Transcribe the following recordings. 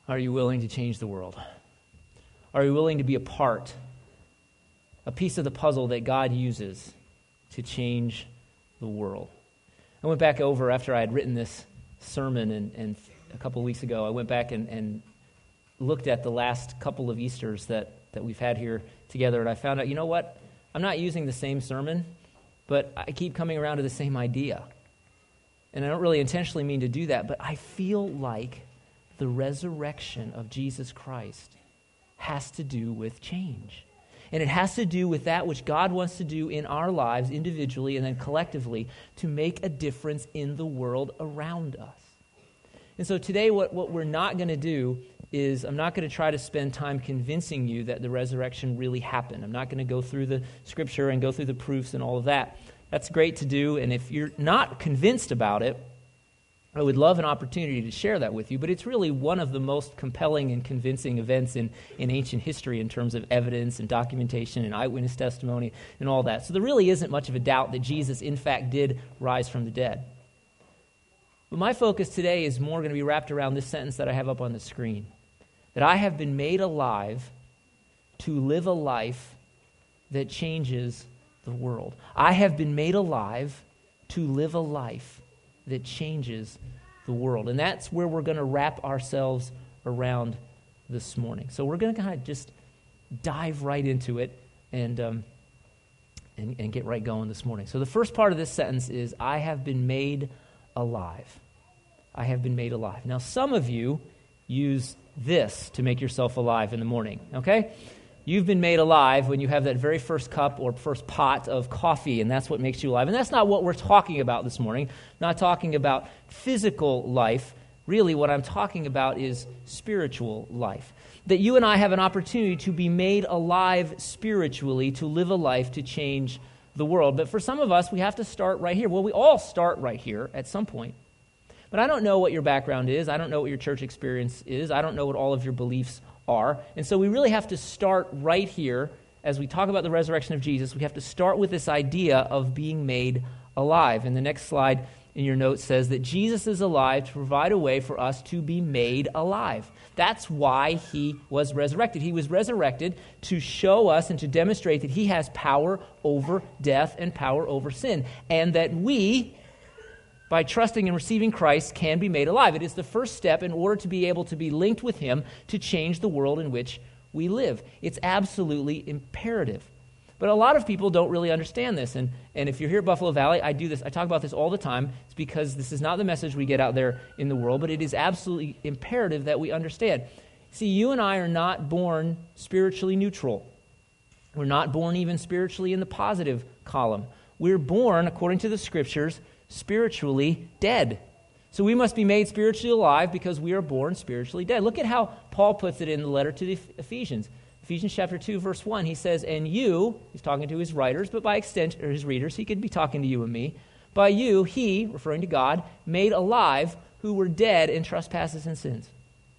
Are you willing to change the world? Are you willing to be a piece of the puzzle that God uses to change the world? I went back over after I had written this sermon and a couple of weeks ago, I went back and looked at the last couple of Easters that we've had here together, and I found out, you know what? I'm not using the same sermon, but I keep coming around to the same idea. And I don't really intentionally mean to do that, but I feel like the resurrection of Jesus Christ has to do with change. And it has to do with that which God wants to do in our lives individually and then collectively to make a difference in the world around us. And so today what we're not going to do is I'm not going to try to spend time convincing you that the resurrection really happened. I'm not going to go through the scripture and go through the proofs and all of that. That's great to do, and if you're not convinced about it, I would love an opportunity to share that with you, but it's really one of the most compelling and convincing events in ancient history in terms of evidence and documentation and eyewitness testimony and all that. So there really isn't much of a doubt that Jesus, in fact, did rise from the dead. But my focus today is more going to be wrapped around this sentence that I have up on the screen, that I have been made alive to live a life that changes the world. I have been made alive to live a life that changes the world. And that's where we're going to wrap ourselves around this morning. So we're going to kind of just dive right into it and get right going this morning. So the first part of this sentence is, I have been made alive. I have been made alive. Now, some of you use this to make yourself alive in the morning, okay? You've been made alive when you have that very first cup or first pot of coffee, and that's what makes you alive. And that's not what we're talking about this morning. I'm not talking about physical life. Really, what I'm talking about is spiritual life. That you and I have an opportunity to be made alive spiritually, to live a life to change the world. But for some of us, we have to start right here. Well, we all start right here at some point. But I don't know what your background is. I don't know what your church experience is. I don't know what all of your beliefs are. And so we really have to start right here as we talk about the resurrection of Jesus. We have to start with this idea of being made alive. And the next slide in your notes says that Jesus is alive to provide a way for us to be made alive. That's why he was resurrected. He was resurrected to show us and to demonstrate that he has power over death and power over sin, and that we, by trusting and receiving Christ, can be made alive. It is the first step in order to be able to be linked with him to change the world in which we live. It's absolutely imperative. But a lot of people don't really understand this. And if you're here at Buffalo Valley, I do this. I talk about this all the time. It's because this is not the message we get out there in the world, but it is absolutely imperative that we understand. See, you and I are not born spiritually neutral. We're not born even spiritually in the positive column. We're born, according to the scriptures, spiritually dead. So we must be made spiritually alive because we are born spiritually dead. Look at how Paul puts it in the letter to the Ephesians. Ephesians chapter 2, verse 1, he says, and you, he's talking to his writers, but by extension, or his readers, he could be talking to you and me. By you, he, referring to God, made alive who were dead in trespasses and sins.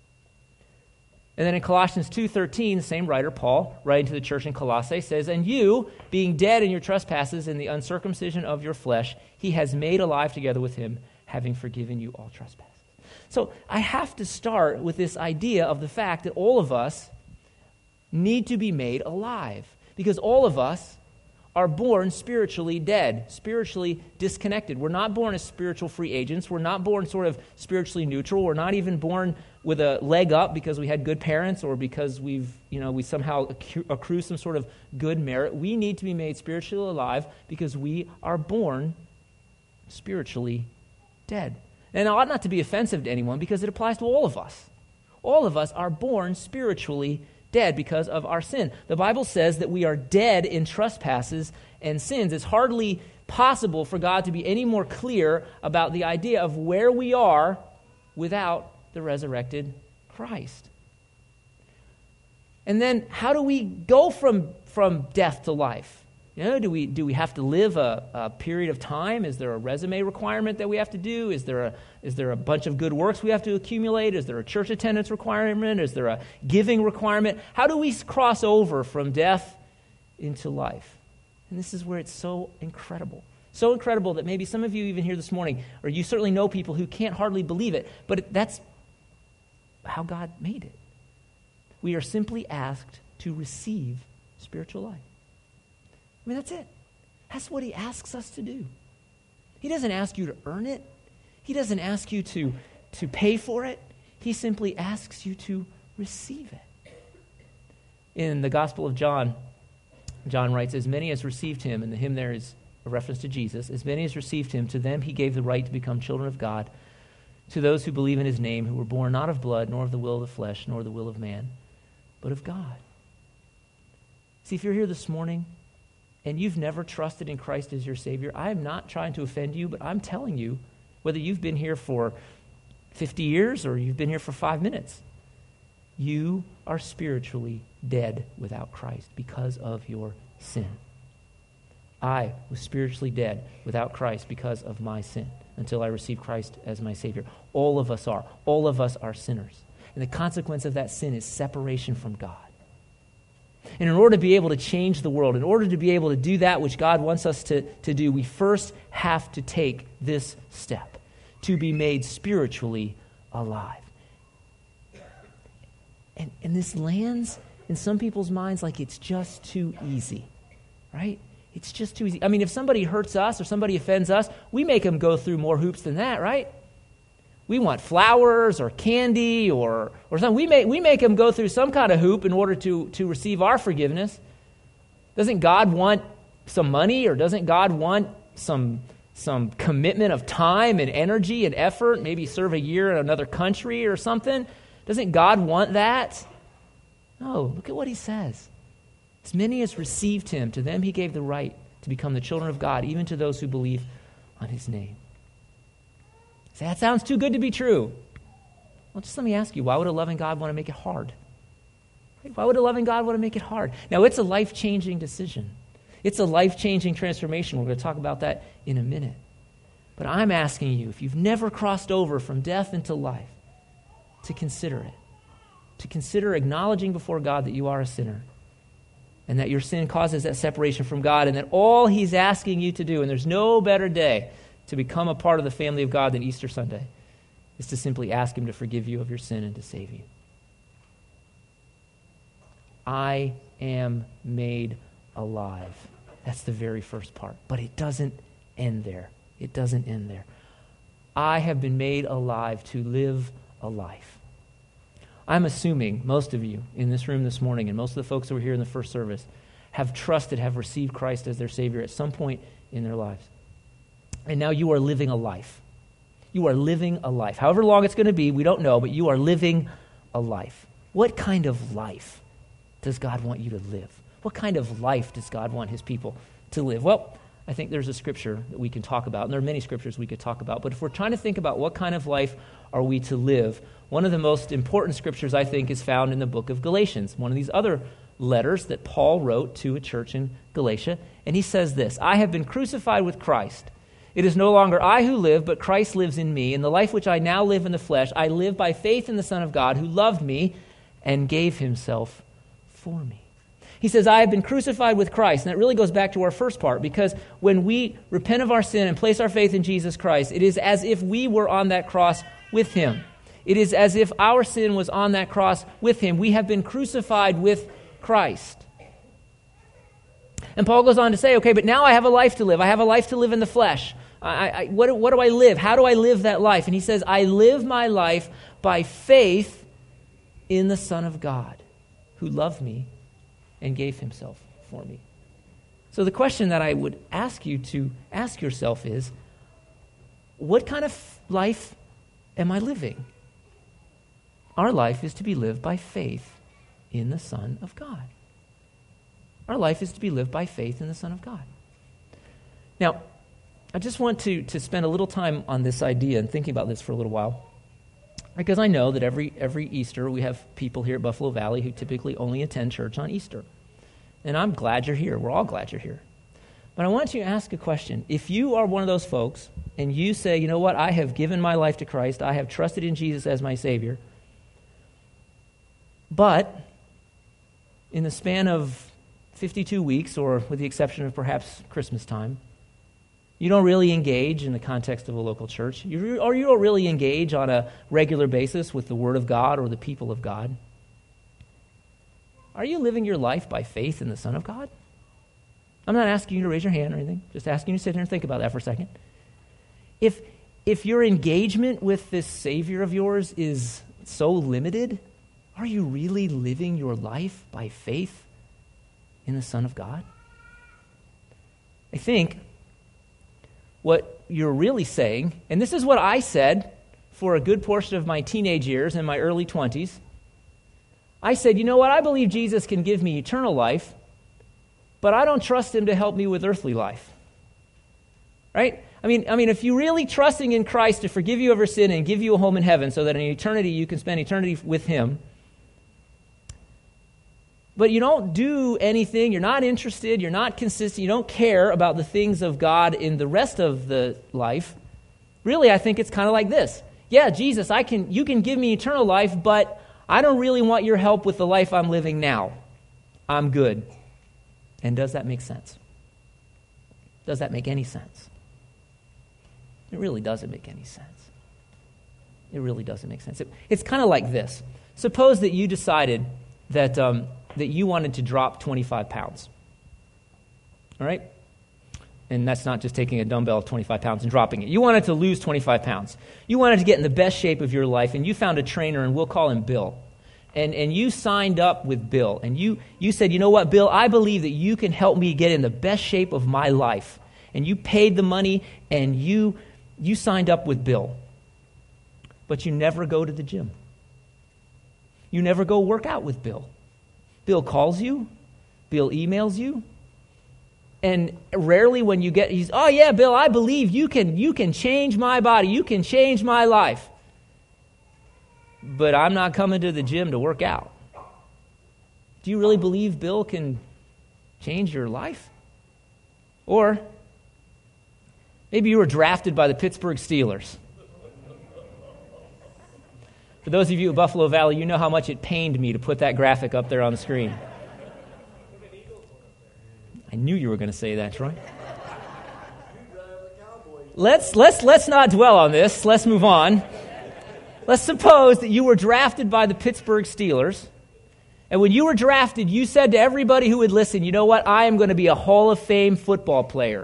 And then in Colossians 2:13, the same writer, Paul, writing to the church in Colossae, says, and you, being dead in your trespasses and the uncircumcision of your flesh, he has made alive together with him, having forgiven you all trespasses. So I have to start with this idea of the fact that all of us need to be made alive, because all of us are born spiritually dead, spiritually disconnected. We're not born as spiritual free agents. We're not born sort of spiritually neutral. We're not even born with a leg up because we had good parents or because we somehow accrue some sort of good merit. We need to be made spiritually alive because we are born spiritually dead. And it ought not to be offensive to anyone because it applies to all of us. All of us are born spiritually dead because of our sin. The Bible says that we are dead in trespasses and sins. It's hardly possible for God to be any more clear about the idea of where we are without the resurrected Christ. And then how do we go from death to life? Do we have to live a period of time? Is there a resume requirement that we have to do? Is there a bunch of good works we have to accumulate? Is there a church attendance requirement? Is there a giving requirement? How do we cross over from death into life? And this is where it's so incredible. So incredible that maybe some of you even here this morning, or you certainly know people who can't hardly believe it, but that's how God made it. We are simply asked to receive spiritual life. I mean, that's it. That's what he asks us to do. He doesn't ask you to earn it. He doesn't ask you to pay for it. He simply asks you to receive it. In the Gospel of John, John writes, as many as received him, and the him there is a reference to Jesus, as many as received him, to them he gave the right to become children of God, to those who believe in his name, who were born not of blood, nor of the will of the flesh, nor the will of man, but of God. See, if you're here this morning and you've never trusted in Christ as your Savior, I am not trying to offend you, but I'm telling you, whether you've been here for 50 years or you've been here for 5 minutes, you are spiritually dead without Christ because of your sin. I was spiritually dead without Christ because of my sin until I received Christ as my Savior. All of us are. All of us are sinners. And the consequence of that sin is separation from God. And in order to be able to change the world, in order to be able to do that which God wants us to do, we first have to take this step, to be made spiritually alive. And this lands in some people's minds like it's just too easy, right? It's just too easy. I mean, if somebody hurts us or somebody offends us, we make them go through more hoops than that, right? We want flowers or candy or something. We make them go through some kind of hoop in order to receive our forgiveness. Doesn't God want some money, or doesn't God want some commitment of time and energy and effort, maybe serve a year in another country or something? Doesn't God want that? No, look at what he says. As many as received him, to them he gave the right to become the children of God, even to those who believe on his name. Say, that sounds too good to be true. Well, just let me ask you, why would a loving God want to make it hard? Why would a loving God want to make it hard? Now, it's a life-changing decision. It's a life-changing transformation. We're going to talk about that in a minute. But I'm asking you, if you've never crossed over from death into life, to consider it. To consider acknowledging before God that you are a sinner and that your sin causes that separation from God, and that all he's asking you to do, and there's no better day to become a part of the family of God than Easter Sunday, is to simply ask him to forgive you of your sin and to save you. I am made alive. That's the very first part. But it doesn't end there. It doesn't end there. I have been made alive to live a life. I'm assuming most of you in this room this morning, and most of the folks who were here in the first service, have trusted, have received Christ as their Savior at some point in their lives. And now you are living a life. You are living a life. However long it's going to be, we don't know, but you are living a life. What kind of life does God want you to live? What kind of life does God want his people to live? Well, I think there's a scripture that we can talk about, and there are many scriptures we could talk about, but if we're trying to think about what kind of life are we to live, one of the most important scriptures, I think, is found in the book of Galatians, one of these other letters that Paul wrote to a church in Galatia, and he says this, I have been crucified with Christ. It is no longer I who live, but Christ lives in me. In the life which I now live in the flesh, I live by faith in the Son of God who loved me and gave himself for me. He says, I have been crucified with Christ. And that really goes back to our first part, because when we repent of our sin and place our faith in Jesus Christ, it is as if we were on that cross with him. It is as if our sin was on that cross with him. We have been crucified with Christ. And Paul goes on to say, okay, but now I have a life to live. I have a life to live in the flesh. What do I live? How do I live that life? And he says, I live my life by faith in the Son of God who loved me and gave himself for me. So the question that I would ask you to ask yourself is, what kind of life am I living? Our life is to be lived by faith in the Son of God. Our life is to be lived by faith in the Son of God. Now, I just want to spend a little time on this idea and thinking about this for a little while, because I know that every Easter we have people here at Buffalo Valley who typically only attend church on Easter. And I'm glad you're here. We're all glad you're here. But I want you to ask a question. If you are one of those folks and you say, you know what, I have given my life to Christ, I have trusted in Jesus as my Savior, but in the span of 52 weeks, or with the exception of perhaps Christmas time, You don't really engage in the context of a local church. Or you don't really engage on a regular basis with the Word of God or the people of God. Are you living your life by faith in the Son of God? I'm not asking you to raise your hand or anything. Just asking you to sit here and think about that for a second. If your engagement with this Savior of yours is so limited, are you really living your life by faith in the Son of God? I think what you're really saying, and this is what I said for a good portion of my teenage years and my early 20s, I said, you know what, I believe Jesus can give me eternal life, but I don't trust him to help me with earthly life. Right? I mean, if you're really trusting in Christ to forgive you of your sin and give you a home in heaven so that in eternity you can spend eternity with him, but you don't do anything, you're not interested, you're not consistent, you don't care about the things of God in the rest of the life, really I think it's kind of like this. Yeah, Jesus, you can give me eternal life, but I don't really want your help with the life I'm living now. I'm good. And does that make sense? Does that make any sense? It really doesn't make any sense. It really doesn't make sense. It's kind of like this. Suppose that you decided that you wanted to drop 25 pounds. All right? And that's not just taking a dumbbell of 25 pounds and dropping it. You wanted to lose 25 pounds. You wanted to get in the best shape of your life, and you found a trainer, and we'll call him Bill. And you signed up with Bill, and you said, you know what, Bill, I believe that you can help me get in the best shape of my life. And you paid the money, and you signed up with Bill. But you never go to the gym. You never go work out with Bill. Bill calls you. Bill emails you. And rarely when you get, oh yeah, Bill, I believe you can change my body. You can change my life. But I'm not coming to the gym to work out. Do you really believe Bill can change your life? Or maybe you were drafted by the Pittsburgh Steelers. For those of you at Buffalo Valley, you know how much it pained me to put that graphic up there on the screen. I knew you were going to say that, Troy. Let's not dwell on this. Let's move on. Let's suppose that you were drafted by the Pittsburgh Steelers, and when you were drafted, you said to everybody who would listen, you know what, I am going to be a Hall of Fame football player.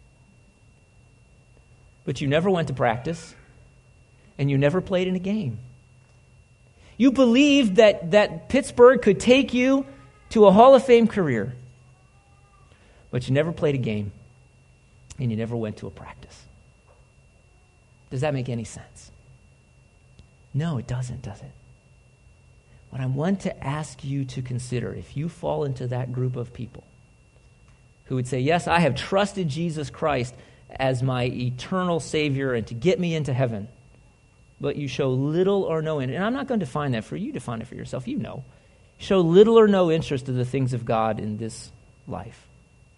But you never went to practice, and you never played in a game. You believed that Pittsburgh could take you to a Hall of Fame career, but you never played a game, and you never went to a practice. Does that make any sense? No, it doesn't, does it? What I want to ask you to consider, if you fall into that group of people who would say, yes, I have trusted Jesus Christ as my eternal Savior and to get me into heaven, but you show little or no interest, and I'm not going to define that for you, define it for yourself, you know. Show little or no interest in the things of God in this life.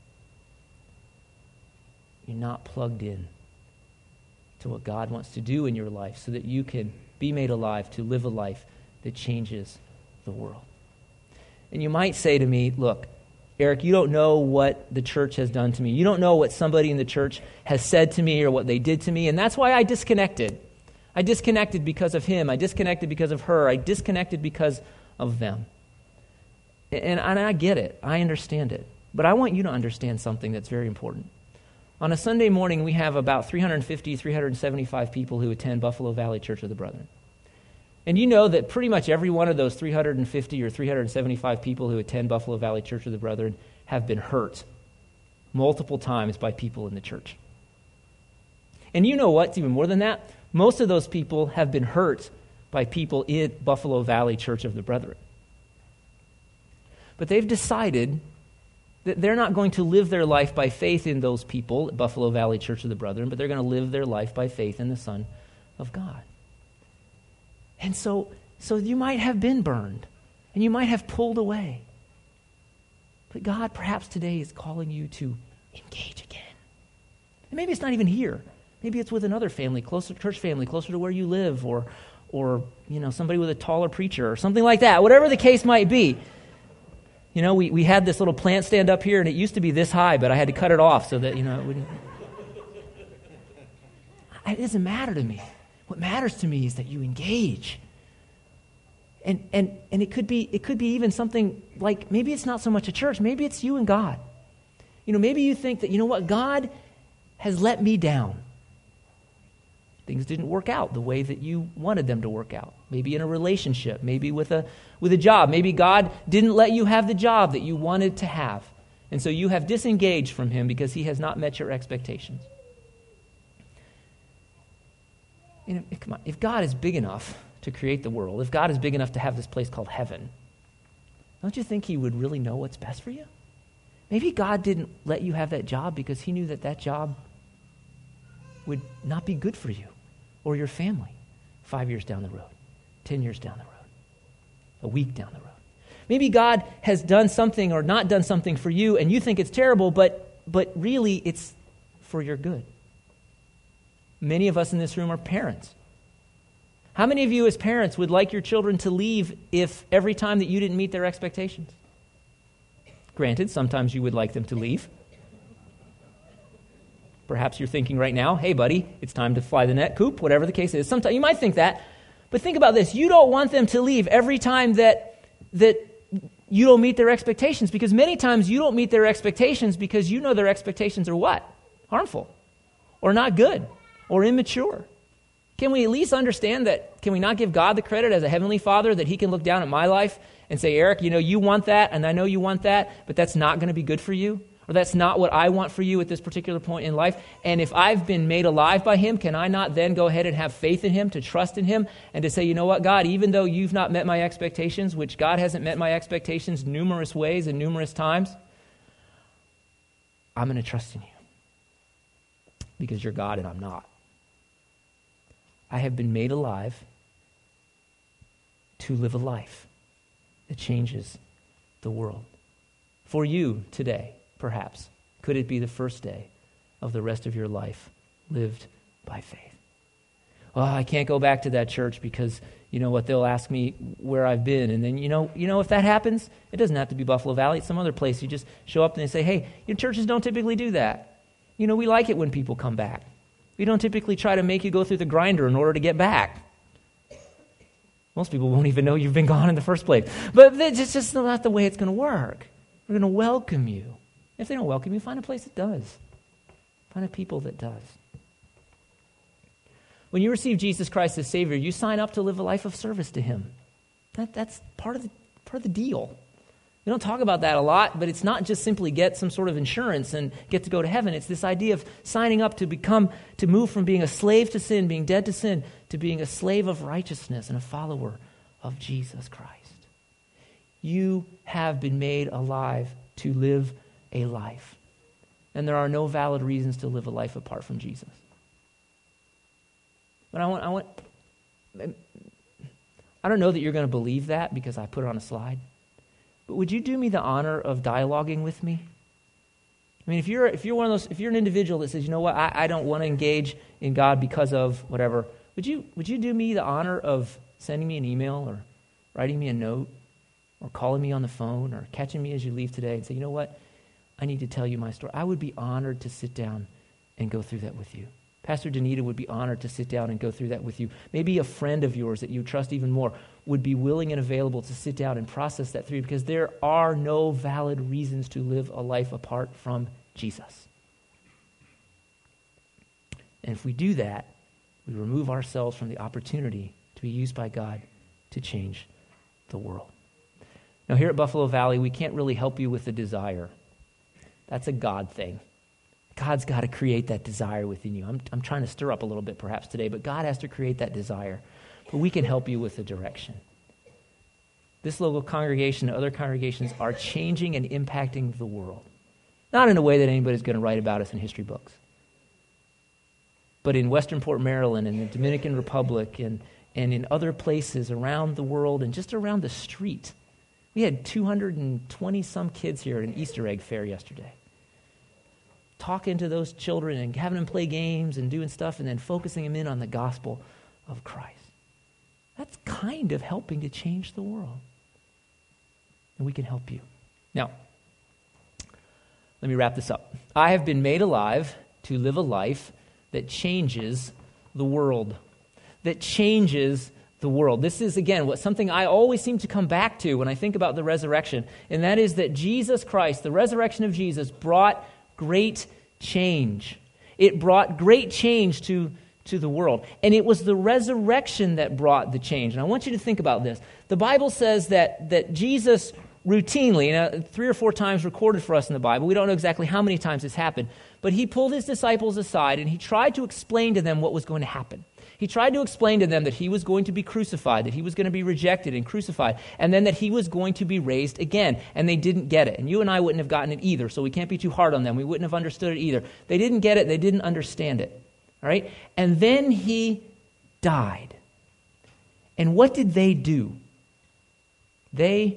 You're not plugged in to what God wants to do in your life so that you can be made alive to live a life that changes the world. And you might say to me, look, Eric, you don't know what the church has done to me. You don't know what somebody in the church has said to me or what they did to me, and that's why I disconnected. I disconnected because of him. I disconnected because of her. I disconnected because of them. And I get it. I understand it. But I want you to understand something that's very important. On a Sunday morning, we have about 350, 375 people who attend Buffalo Valley Church of the Brethren. And you know that pretty much every one of those 350 or 375 people who attend Buffalo Valley Church of the Brethren have been hurt multiple times by people in the church. And you know what? It's even more than that. Most of those people have been hurt by people in Buffalo Valley Church of the Brethren. But they've decided that they're not going to live their life by faith in those people at Buffalo Valley Church of the Brethren, but they're going to live their life by faith in the Son of God. And so you might have been burned, and you might have pulled away. But God perhaps today is calling you to engage again. And maybe it's not even here. Maybe it's with another family, closer church family, closer to where you live, or somebody with a taller preacher or something like that. Whatever the case might be. You know, we had this little plant stand up here, and it used to be this high, but I had to cut it off so that, it wouldn't. it doesn't matter to me. What matters to me is that you engage. And it could be even something like, maybe it's not so much a church, maybe it's you and God. Maybe you think that, God has let me down. Things didn't work out the way that you wanted them to work out. Maybe in a relationship, maybe with a job. Maybe God didn't let you have the job that you wanted to have. And so you have disengaged from him because he has not met your expectations. Come on, if God is big enough to create the world, if God is big enough to have this place called heaven, don't you think he would really know what's best for you? Maybe God didn't let you have that job because he knew that job would not be good for you or your family 5 years down the road, 10 years down the road, a week down the road. Maybe God has done something or not done something for you and you think it's terrible, but really it's for your good. Many of us in this room are parents. How many of you as parents would like your children to leave if every time that you didn't meet their expectations? Granted, sometimes you would like them to leave. Perhaps you're thinking right now, hey buddy, it's time to fly the net coop, whatever the case is. Sometimes you might think that, but think about this. You don't want them to leave every time that you don't meet their expectations, because many times you don't meet their expectations because you know their expectations are what? Harmful, or not good, or immature. Can we at least understand that? Can we not give God the credit as a heavenly Father that he can look down at my life and say, Eric, you want that, and I know you want that, but that's not going to be good for you? Or that's not what I want for you at this particular point in life. And if I've been made alive by him, can I not then go ahead and have faith in him, to trust in him, and to say, you know what, God, even though you've not met my expectations, which God hasn't met my expectations numerous ways and numerous times, I'm going to trust in you because you're God and I'm not. I have been made alive to live a life that changes the world. For you today, perhaps, could it be the first day of the rest of your life lived by faith? Oh, I can't go back to that church because, you know what, they'll ask me where I've been. And then, if that happens, it doesn't have to be Buffalo Valley. It's some other place. You just show up and they say, hey, your churches don't typically do that. We like it when people come back. We don't typically try to make you go through the grinder in order to get back. Most people won't even know you've been gone in the first place. But it's just not the way it's going to work. We're going to welcome you. If they don't welcome you, find a place that does. Find a people that does. When you receive Jesus Christ as Savior, you sign up to live a life of service to him. That's part of the deal. We don't talk about that a lot, but it's not just simply get some sort of insurance and get to go to heaven. It's this idea of signing up to move from being a slave to sin, being dead to sin, to being a slave of righteousness and a follower of Jesus Christ. You have been made alive to live a life. And there are no valid reasons to live a life apart from Jesus. But I don't know that you're going to believe that because I put it on a slide. But would you do me the honor of dialoguing with me? I mean, if you're an individual that says, you know what, I don't want to engage in God because of whatever, would you do me the honor of sending me an email or writing me a note or calling me on the phone or catching me as you leave today and say, you know what, I need to tell you my story. I would be honored to sit down and go through that with you. Pastor Danita would be honored to sit down and go through that with you. Maybe a friend of yours that you trust even more would be willing and available to sit down and process that through, because there are no valid reasons to live a life apart from Jesus. And if we do that, we remove ourselves from the opportunity to be used by God to change the world. Now, here at Buffalo Valley, we can't really help you with the desire. That's a God thing. God's got to create that desire within you. I'm trying to stir up a little bit perhaps today, but God has to create that desire. But we can help you with the direction. This local congregation and other congregations are changing and impacting the world. Not in a way that anybody's going to write about us in history books. But in Westernport, Maryland, and the Dominican Republic, and in other places around the world, and just around the street. We had 220-some kids here at an Easter egg fair yesterday. Talking to those children and having them play games and doing stuff and then focusing them in on the gospel of Christ. That's kind of helping to change the world. And we can help you. Now, let me wrap this up. I have been made alive to live a life that changes the world, that changes the world. This is, again, something I always seem to come back to when I think about the resurrection, and that is that Jesus Christ, the resurrection of Jesus, brought great change. It brought great change to the world. And it was the resurrection that brought the change. And I want you to think about this. The Bible says that Jesus routinely, 3 or 4 times recorded for us in the Bible, we don't know exactly how many times this happened, but he pulled his disciples aside and he tried to explain to them what was going to happen. He tried to explain to them that he was going to be crucified, that he was going to be rejected and crucified, and then that he was going to be raised again. And they didn't get it. And you and I wouldn't have gotten it either, so we can't be too hard on them. We wouldn't have understood it either. They didn't get it. They didn't understand it. All right? And then he died. And what did they do? I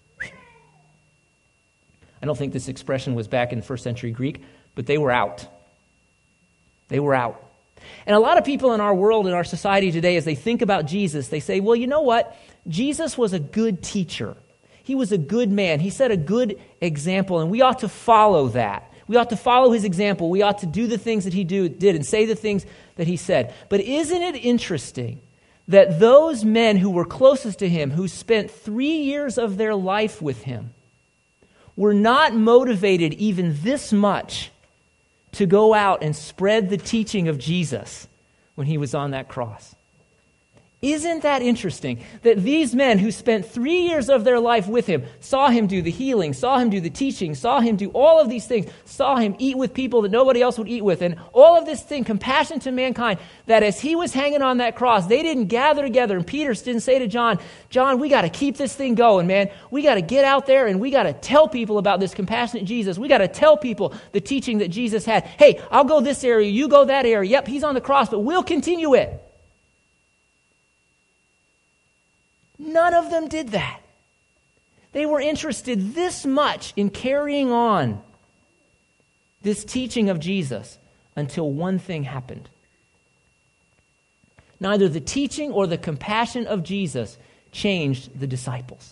don't think this expression was back in first century Greek, but they were out. They were out. And a lot of people in our world, in our society today, as they think about Jesus, they say, well, you know what? Jesus was a good teacher. He was a good man. He set a good example, and we ought to follow that. We ought to follow his example. We ought to do the things that he did and say the things that he said. But isn't it interesting that those men who were closest to him, who spent 3 years of their life with him, were not motivated even this much to go out and spread the teaching of Jesus when he was on that cross? Isn't that interesting that these men who spent 3 years of their life with him, saw him do the healing, saw him do the teaching, saw him do all of these things, saw him eat with people that nobody else would eat with, and all of this thing, compassion to mankind, that as he was hanging on that cross, they didn't gather together, and Peter didn't say to John, we got to keep this thing going, man. We got to get out there and we got to tell people about this compassionate Jesus. We got to tell people the teaching that Jesus had. Hey, I'll go this area, you go that area. Yep, he's on the cross, but we'll continue it. None of them did that. They were interested this much in carrying on this teaching of Jesus until one thing happened. Neither the teaching or the compassion of Jesus changed the disciples.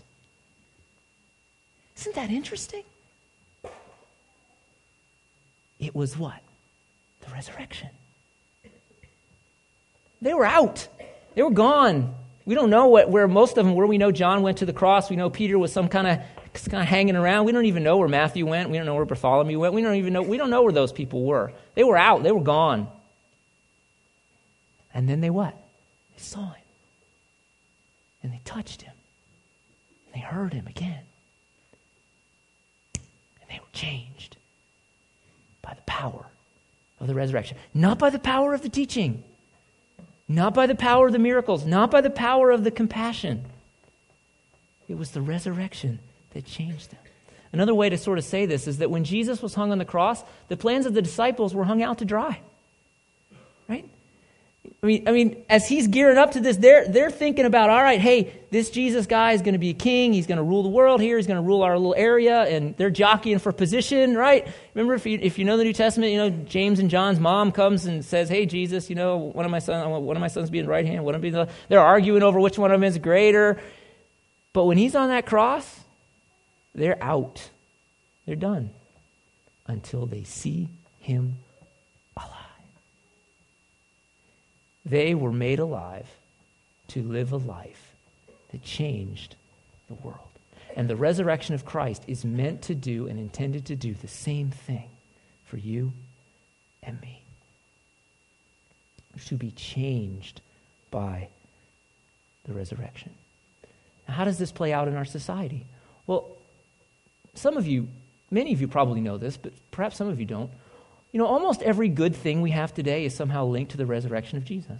Isn't that interesting? It was what? The resurrection. They were out. They were gone. We don't know where most of them were. We know John went to the cross. We know Peter was some kind of hanging around. We don't even know where Matthew went. We don't know where Bartholomew went. We don't know where those people were. They were out. They were gone. And then they what? They saw him. And they touched him. And they heard him again. And they were changed by the power of the resurrection. Not by the power of the teaching. Not by the power of the miracles, not by the power of the compassion. It was the resurrection that changed them. Another way to sort of say this is that when Jesus was hung on the cross, the plans of the disciples were hung out to dry. Right? I mean, as he's gearing up to this, they're thinking about, all right, hey, this Jesus guy is going to be a king. He's going to rule the world here. He's going to rule our little area, and they're jockeying for position, right? Remember, if you know the New Testament, James and John's mom comes and says, hey, Jesus, I want one of my sons to be in the right hand. They're arguing over which one of them is greater. But when he's on that cross, they're out. They're done until they see him alive. They were made alive to live a life that changed the world. And the resurrection of Christ is meant to do and intended to do the same thing for you and me. To be changed by the resurrection. Now, how does this play out in our society? Well, many of you probably know this, but perhaps some of you don't. Almost every good thing we have today is somehow linked to the resurrection of Jesus.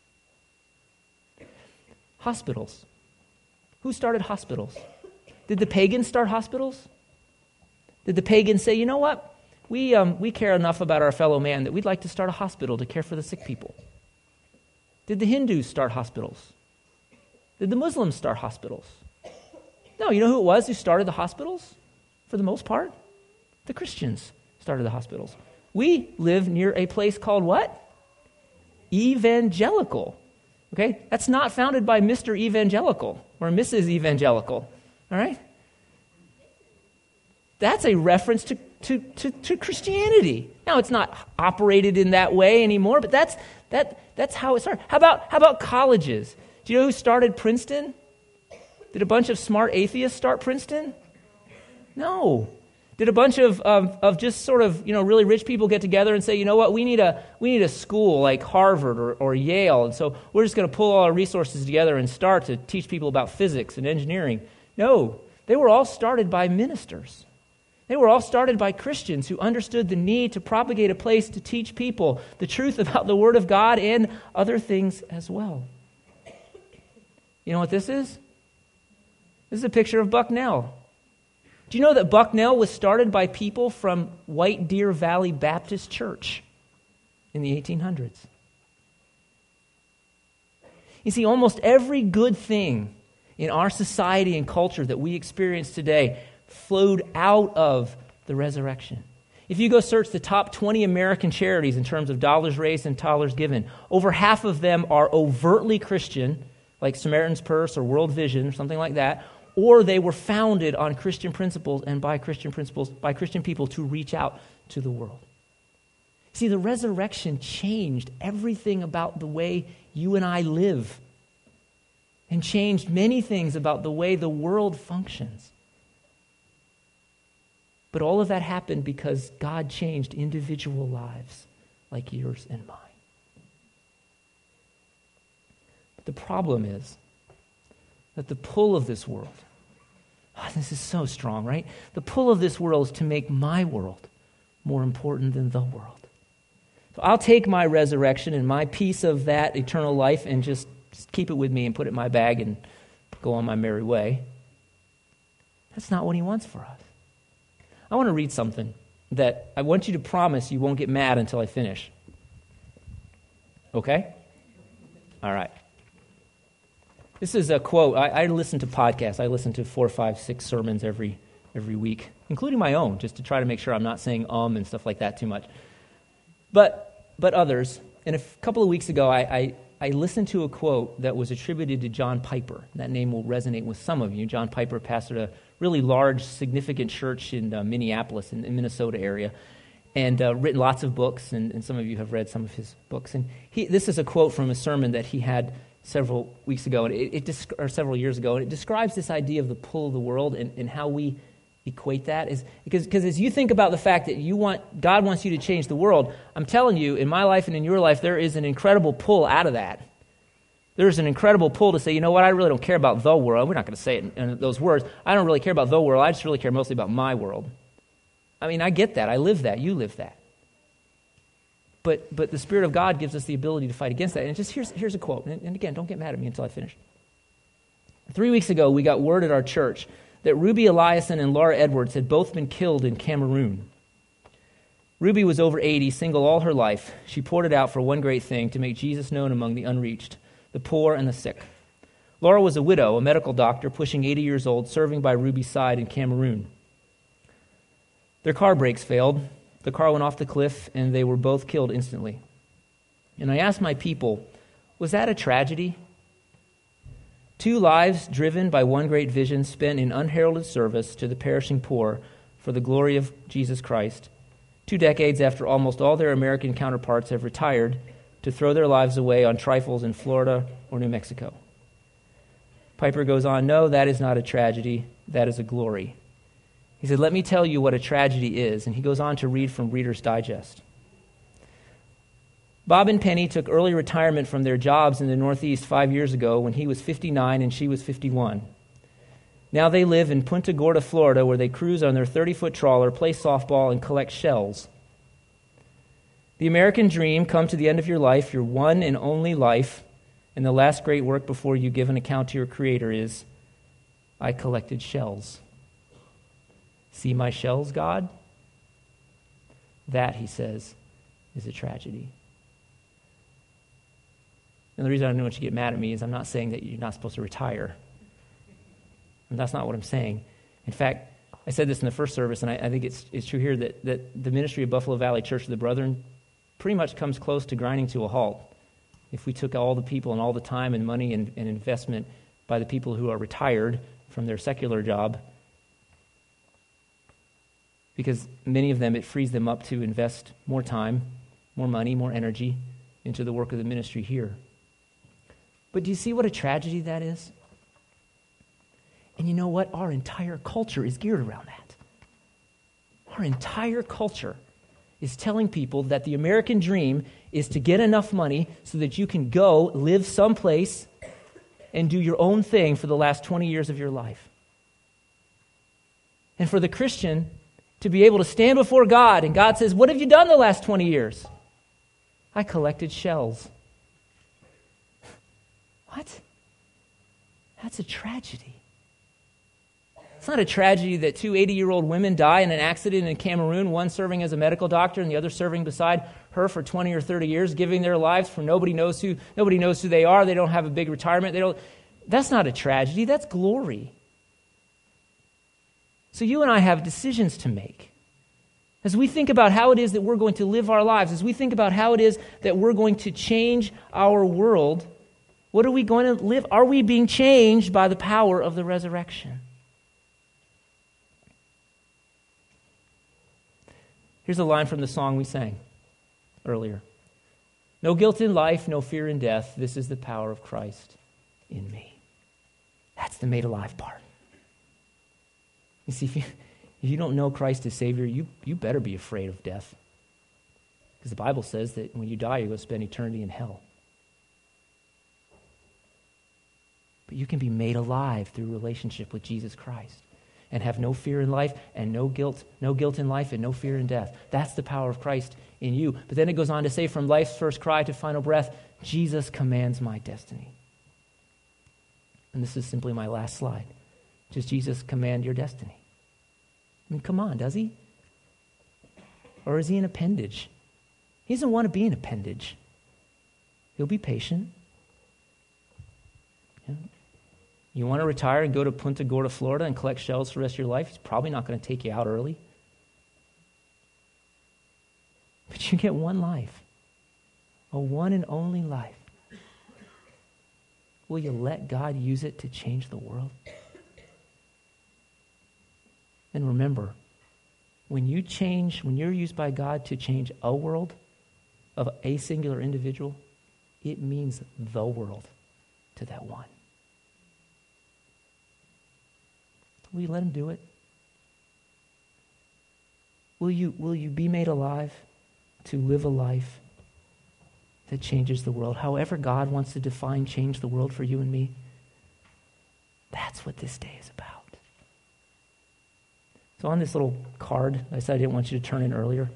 Hospitals. Who started hospitals? Did the pagans start hospitals? Did the pagans say, you know what? We care enough about our fellow man that we'd like to start a hospital to care for the sick people? Did the Hindus start hospitals? Did the Muslims start hospitals? No, you know who it was who started the hospitals? For the most part, the Christians started the hospitals. We live near a place called what? Evangelical. Okay? That's not founded by Mr. Evangelical or Mrs. Evangelical. All right? That's a reference to Christianity. Now, it's not operated in that way anymore, but that's how it started. How about colleges? Do you know who started Princeton? Did a bunch of smart atheists start Princeton? No. Did a bunch of just sort of, really rich people get together and say, you know what, we need a school like Harvard or Yale, and so we're just going to pull all our resources together and start to teach people about physics and engineering? No. They were all started by ministers. They were all started by Christians who understood the need to propagate a place to teach people the truth about the Word of God and other things as well. You know what this is? This is a picture of Bucknell. Do you know that Bucknell was started by people from White Deer Valley Baptist Church in the 1800s? You see, almost every good thing in our society and culture that we experience today flowed out of the resurrection. If you go search the top 20 American charities in terms of dollars raised and dollars given, over half of them are overtly Christian, like Samaritan's Purse or World Vision or something like that, or they were founded on Christian principles and by Christian people to reach out to the world. See, the resurrection changed everything about the way you and I live, and changed many things about the way the world functions. But all of that happened because God changed individual lives like yours and mine. But the problem is that the pull of this world, this is so strong, right? The pull of this world is to make my world more important than the world. So I'll take my resurrection and my piece of that eternal life and just keep it with me and put it in my bag and go on my merry way. That's not what he wants for us. I want to read something that I want you to promise you won't get mad until I finish. Okay? All right. This is a quote. I listen to podcasts. I listen to 4, 5, 6 sermons every week, including my own, just to try to make sure I'm not saying and stuff like that too much. But others. And a couple of weeks ago, I listened to a quote that was attributed to John Piper. That name will resonate with some of you. John Piper pastored a really large, significant church in Minneapolis, in the Minnesota area, and written lots of books, and some of you have read some of his books. And this is a quote from a sermon that he had several weeks ago, and or several years ago, and it describes this idea of the pull of the world and how we equate that. Is because as you think about the fact that God wants you to change the world, I'm telling you, in my life and in your life, there is an incredible pull out of that. There's an incredible pull to say, you know what, I really don't care about the world. We're not going to say it in those words. I don't really care about the world. I just really care mostly about my world. I mean, I get that. I live that. You live that. But the Spirit of God gives us the ability to fight against that. And just here's a quote. And again, don't get mad at me until I finish. 3 weeks ago, we got word at our church that Ruby Eliason and Laura Edwards had both been killed in Cameroon. Ruby was over 80, single all her life. She poured it out for one great thing, to make Jesus known among the unreached, the poor and the sick. Laura was a widow, a medical doctor, pushing 80 years old, serving by Ruby's side in Cameroon. Their car brakes failed. The car went off the cliff, and they were both killed instantly. And I asked my people, was that a tragedy? 2 lives driven by one great vision, spent in unheralded service to the perishing poor for the glory of Jesus Christ, 2 decades after almost all their American counterparts have retired to throw their lives away on trifles in Florida or New Mexico. Piper goes on, no, that is not a tragedy, that is a glory. He said, let me tell you what a tragedy is. And he goes on to read from Reader's Digest. Bob and Penny took early retirement from their jobs in the Northeast 5 years ago when he was 59 and she was 51. Now they live in Punta Gorda, Florida, where they cruise on their 30-foot trawler, play softball, and collect shells. The American dream, come to the end of your life, your one and only life, and the last great work before you give an account to your Creator is, I collected shells. See my shells, God? That, he says, is a tragedy. And the reason I don't want you to get mad at me is I'm not saying that you're not supposed to retire. And that's not what I'm saying. In fact, I said this in the first service, and I think it's true here, that the ministry of Buffalo Valley Church of the Brethren pretty much comes close to grinding to a halt. If we took all the people and all the time and money and investment by the people who are retired from their secular job, because many of them, it frees them up to invest more time, more money, more energy into the work of the ministry here. But do you see what a tragedy that is? And you know what? Our entire culture is geared around that. Our entire culture is telling people that the American dream is to get enough money so that you can go live someplace and do your own thing for the last 20 years of your life. And for the Christian to be able to stand before God, and God says, what have you done the last 20 years? I collected shells. What? That's a tragedy. It's not a tragedy that two 80-year-old women die in an accident in Cameroon, one serving as a medical doctor and the other serving beside her for 20 or 30 years, giving their lives for nobody knows who they are. They don't have a big retirement. That's not a tragedy. That's glory. So you and I have decisions to make. As we think about how it is that we're going to live our lives, as we think about how it is that we're going to change our world, what are we going to live? Are we being changed by the power of the resurrection? Here's a line from the song we sang earlier. No guilt in life, no fear in death. This is the power of Christ in me. That's the made alive part. You see, if you don't know Christ as Savior, you better be afraid of death. Because the Bible says that when you die, you're going to spend eternity in hell. But you can be made alive through relationship with Jesus Christ and have no fear in life and no guilt in life and no fear in death. That's the power of Christ in you. But then it goes on to say, from life's first cry to final breath, Jesus commands my destiny. And this is simply my last slide. Does Jesus command your destiny? I mean, come on, does he? Or is he an appendage? He doesn't want to be an appendage. He'll be patient. Yeah. You want to retire and go to Punta Gorda, Florida and collect shells for the rest of your life? He's probably not going to take you out early. But you get one life, a one and only life. Will you let God use it to change the world? And remember, when you're used by God to change a world of a singular individual, it means the world to that one. Will you let him do it? Will you be made alive to live a life that changes the world? However God wants to define change the world for you and me, that's what this day is about. So on this little card, I said I didn't want you to turn in earlier.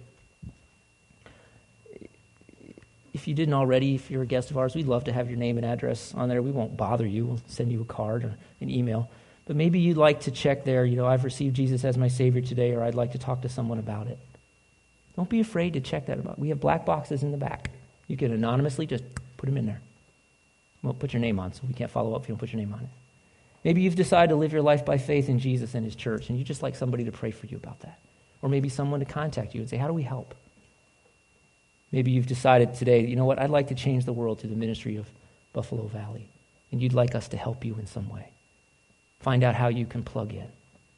If you didn't already, if you're a guest of ours, we'd love to have your name and address on there. We won't bother you. We'll send you a card or an email. But maybe you'd like to check there, I've received Jesus as my Savior today, or I'd like to talk to someone about it. Don't be afraid to check that about. We have black boxes in the back. You can anonymously just put them in there. Well, put your name on, so we can't follow up if you don't put your name on it. Maybe you've decided to live your life by faith in Jesus and his church, and you'd just like somebody to pray for you about that. Or maybe someone to contact you and say, how do we help? Maybe you've decided today, you know what, I'd like to change the world through the ministry of Buffalo Valley, and you'd like us to help you in some way. Find out how you can plug in.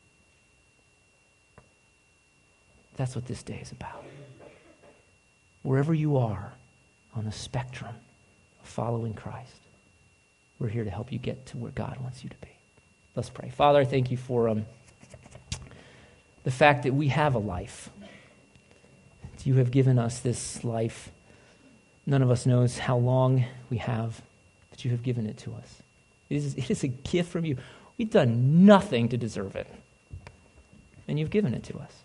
That's what this day is about. Wherever you are on the spectrum of following Christ, we're here to help you get to where God wants you to be. Let's pray. Father, I thank you for the fact that we have a life. You have given us this life. None of us knows how long we have, but you have given it to us. It is a gift from you. We've done nothing to deserve it, and you've given it to us.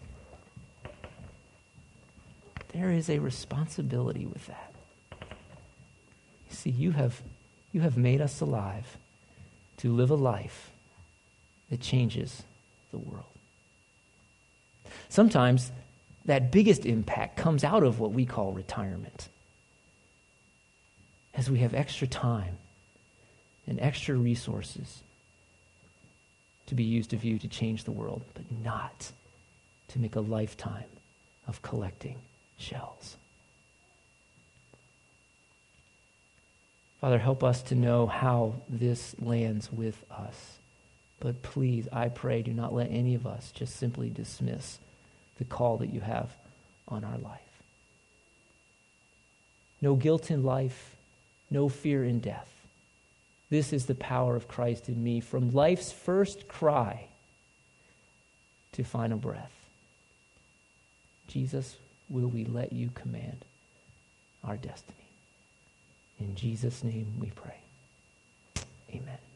There is a responsibility with that. You see, you have made us alive to live a life that changes the world. Sometimes that biggest impact comes out of what we call retirement. As we have extra time and extra resources to be used of you to change the world, but not to make a lifetime of collecting shells. Father, help us to know how this lands with us. But please, I pray, do not let any of us just simply dismiss the call that you have on our life. No guilt in life, no fear in death. This is the power of Christ in me, from life's first cry to final breath. Jesus, will we let you command our destiny? In Jesus' name we pray. Amen.